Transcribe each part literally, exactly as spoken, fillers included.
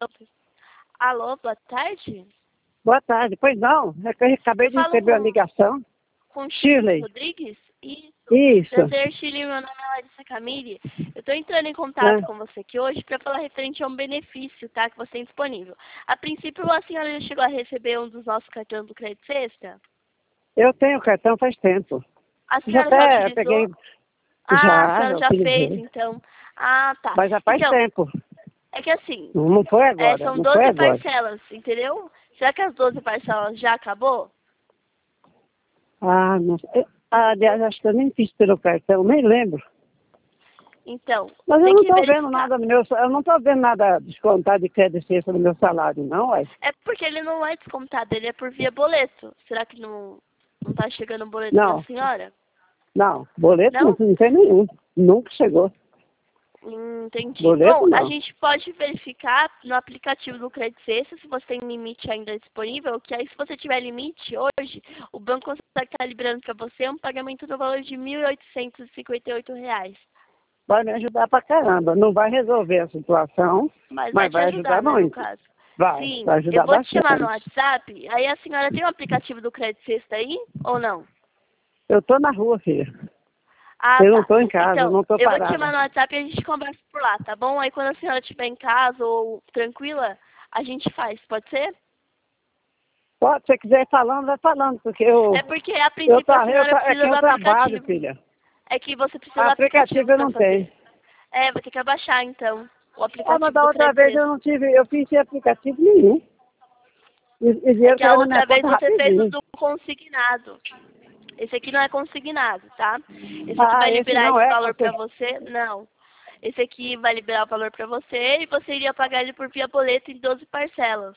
Alô, boa tarde? Boa tarde. Pois não, é que eu acabei de receber a ligação. Com Shirley Rodrigues? Isso. Isso. Prazer, Shirley, meu nome é Larissa Camille. Eu estou entrando em contato É. com você aqui hoje para falar referente a um benefício, tá? Que você tem disponível. A princípio, a senhora já chegou a receber um dos nossos cartões do Crédito Sexta? Eu tenho cartão faz tempo. A Já senhora já, até utilizou? peguei. Ah, Já, a senhora já já utilizei. fez, então. Ah, tá. Mas já faz Então, tempo. é que assim, Não não foi é, agora. são Não foi doze agora. parcelas, entendeu? Será que as doze parcelas já acabou? Ah, não sei. Ah, aliás, acho que eu nem fiz pelo cartão, nem lembro. Então, Mas eu tem não que estou verificar. vendo nada no meu. Eu não estou vendo nada descontado de crédito extra no meu salário, não, ué. É porque ele não é descontado, ele é por via boleto. Será que não, não tá chegando um boleto Não, da senhora? não. Boleto não, Não? não tem nenhum. Nunca chegou. Hum, entendi. Boleto Bom, a não. gente pode verificar no aplicativo do Crédito Sexta se você tem limite ainda disponível, que aí se você tiver limite hoje, o banco consegue estar liberando para você um pagamento no valor de mil oitocentos e cinquenta e oito reais. Vai me ajudar pra caramba. Não vai resolver a situação, Mas vai mas te vai ajudar, ajudar né, no muito. caso. Vai, Sim, vai eu ajudar vou te chamar no bastante. WhatsApp, aí a senhora tem o aplicativo do Crédito Sexta aí, ou não? Eu tô na rua, filha. Ah, Eu não tá. tô em casa, eu Então, não tô eu vou te chamar parada. no WhatsApp e a gente conversa por lá, tá bom? Aí quando a senhora estiver em casa ou tranquila, a gente faz, pode ser? Pode, se você quiser ir falando, vai falando, porque eu, É porque a eu, princípio a tra- eu, senhora tra- é que precisa do eu trabalho, aplicativo. filha. É que você precisa do aplicativo Aplicativo eu pra não tenho. fazer. É, vai ter que abaixar então o Ah, mas aplicativo da do outra Crédito vez eu Sexta. não tive, eu fiz sem aplicativo nenhum. E, e É dinheiro que a caiu na minha outra vez conta você fez o rapidinho. do consignado. Esse aqui não é consignado, tá? Esse aqui Ah, vai esse liberar não esse é valor pra você. você? Não. Esse aqui vai liberar o valor pra você e você iria pagar ele por via boleto em doze parcelas.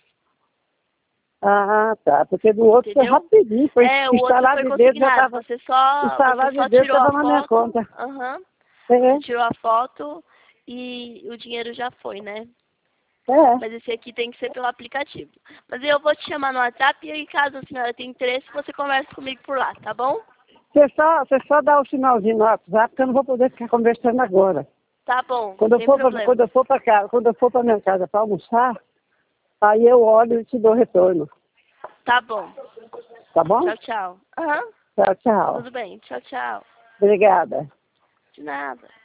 Ah, tá, porque do outro foi Entendeu? rapidinho, foi É, o outro instalar foi de dedo, já consignado. estava, Você só, você instalar de só dedo, tirou a estava na minha foto. conta. Aham. É, Você tirou a foto e o dinheiro já foi, né? é. Mas esse aqui tem que ser pelo aplicativo. Mas eu vou te chamar no WhatsApp e aí, caso a senhora tenha interesse, você conversa comigo por lá, tá bom? Você só, você só dá o sinalzinho no WhatsApp, porque eu não vou poder ficar conversando agora. Tá bom, Quando eu sem for pra, quando problema. eu for para casa, quando eu for para minha casa para almoçar, aí eu olho e te dou retorno. Tá bom. Tá bom? Tchau, tchau. Aham. Tchau, tchau. Tudo bem. Tchau, tchau. Obrigada. De nada.